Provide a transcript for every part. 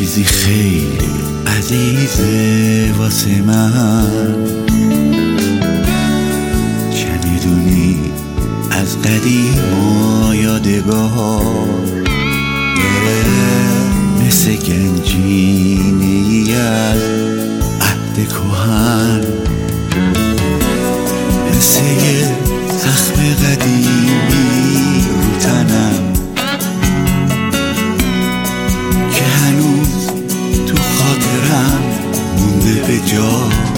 چیزی خیلی عزیزه واسه من، چمیدونی از قدیم و یادگار، مثل گنجینه‌ای از عهد کهن، مثل یه زخم قدیمی رو تنم که هنوز تو خاطرم مونده به جا.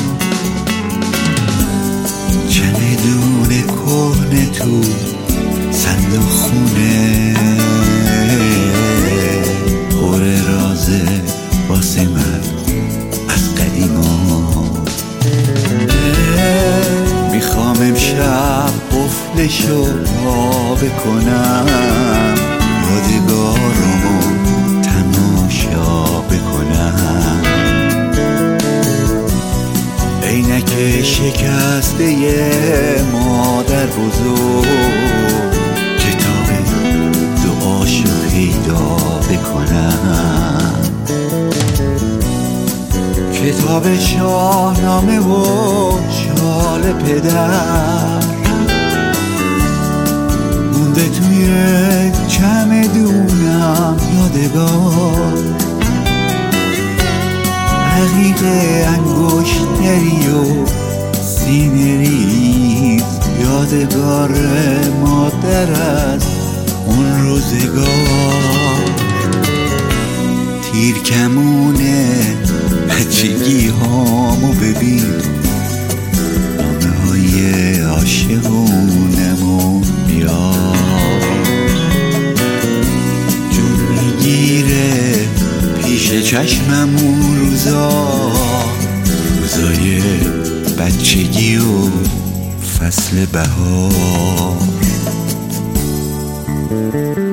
چمدون کهنه تو صندوق خونه پر رازه واسه من از قدیما. میخوام امشب قفلشو وا بکنم، یادگارمو تماشا بکنم. عینک شکسته مادر بزرگ، کتاب دعاشو پیدا بکنم، کتاب شاهنامه و شال پدر مونده توی چمدونم یادگار. رقیق انگشتری و سینه ریز، یادگار مادر از اون روزگار. تیر کمونه بچگی هامو ببین، نامه های عاشقونمو میاد، جون میگیره پیش چشمم اون روزای بچگی و فصل بهار.